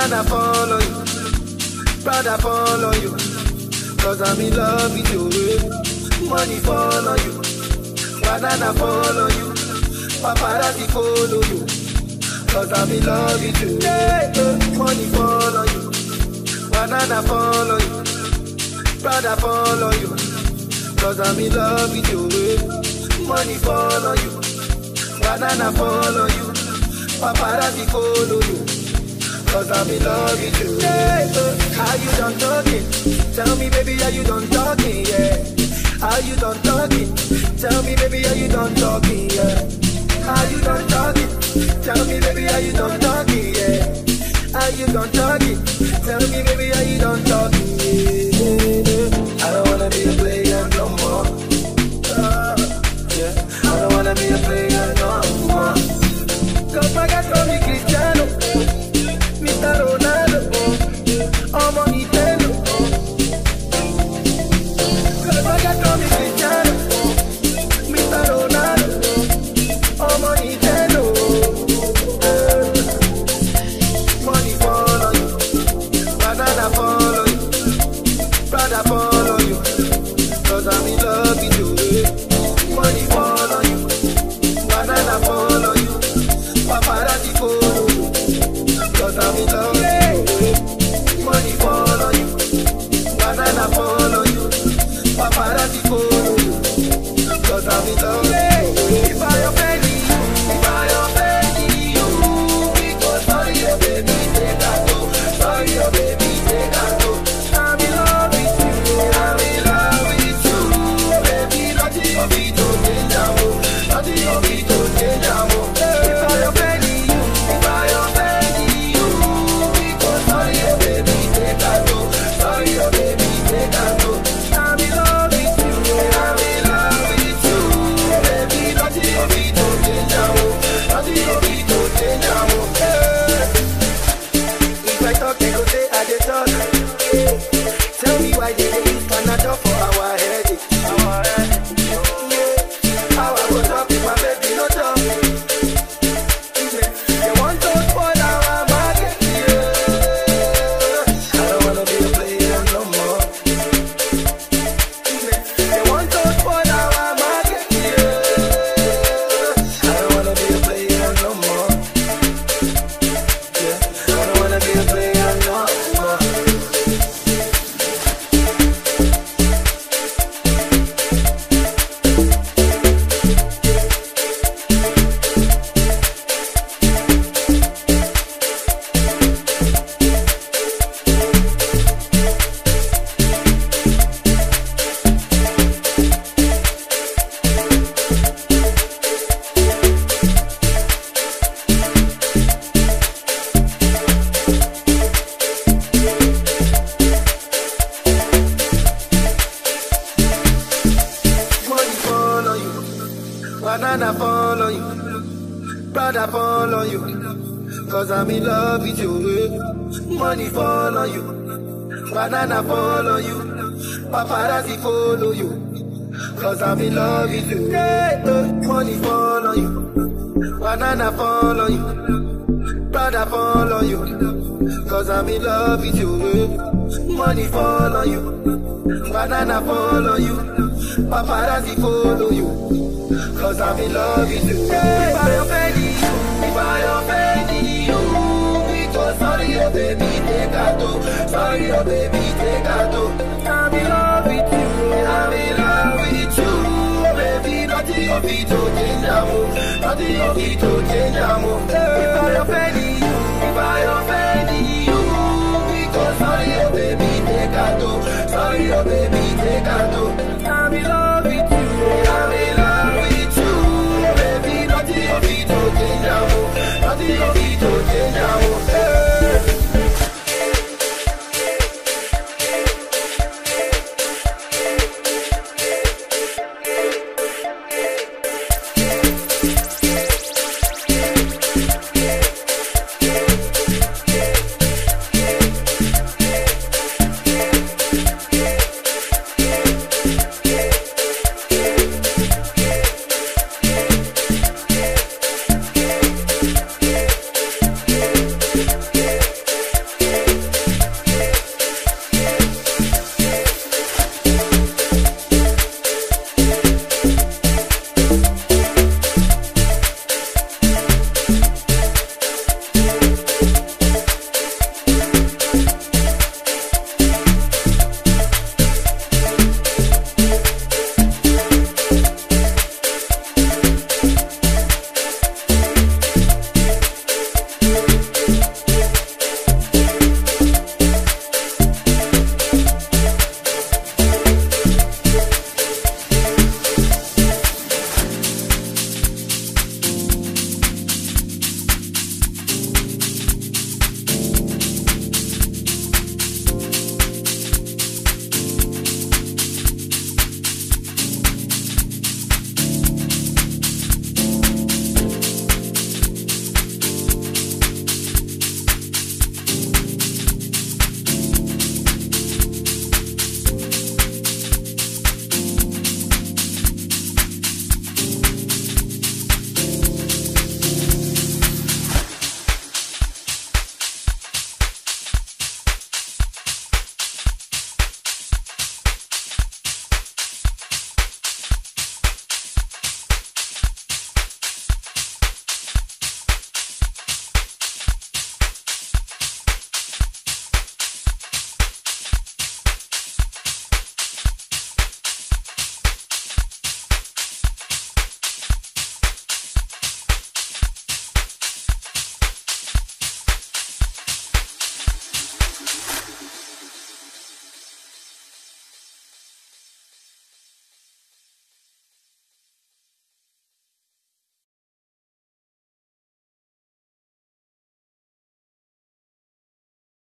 Banana follow you, brother follow you, cause I'm in love with you. Money follow you, banana follow you, paparazzi follow you, cause I'm in love with you. Money follow you, banana follow you, brother follow you, cause I'm in love with you. Money follow you, banana follow you, paparazzi follow you, cause I'm in love with you. How you done talking? Tell me baby, how you done talking? Yeah. How you done talking? Tell me baby, how you done talking? Yeah. How you done talking? Tell me baby, how you done talking? Yeah. How you done talking? Tell me baby, how you done talking? Yeah. I don't wanna be a player no more. Yeah. I don't wanna be a player no more. Cause my God told me Cristiano, Mr. Ronaldo, I'm on Nintendo. Cause my God told me Cristiano, Mr. Ronaldo, I'm on Nintendo. Money follow you, banana follow you, brother follow you, cause I'm in love with you. Money follow you, banana follow you, paparazzi follow you, cause I'm in love with you. Money follow you, banana follow you, paparazzi follow you, cause I'm in love with you. If I offend you, if I offend you, because sorry your baby take a go, sorry your baby take a go. I'm in love with you, I'm in love with you, baby. Nothing of it to change, nothing of it to change. If I offend you, if I offend you, because sorry your baby take a go, sorry your baby take a go. I'm in love with you, I'm in love with you, baby. Nothing of it to change, nothing of it to change. If I talk, they go say I dey talk. Tell me why they use Panadol for our headache. How I go talk if my baby no talk? They want to spoil our market. I don't wanna be a player no more. They want to spoil our market. I don't wanna be a player no more. I don't wanna be a player no more. Money follow you, banana follow you, brother follow you, cause I'm in love with you. Money follow you, banana follow you, paparazzi follow you, cause I'm in love with you. Money follow you, banana follow you, brother follow you, cause I'm in love with you. Money follow you, banana follow you, paparazzi follow you, cause I'm in love with you. If I offend you, if I offend you, because sorry your baby take a go, sorry your baby take a go. I'm in love with you, I'm in love with you, baby. Nothing of it to change, nothing of it to change. If I offend you, if I offend you, because sorry your baby take a go, sorry your baby take a go. I'm in love with you, I'm in love with you, baby. Nothing of it to change, nothing of it to change.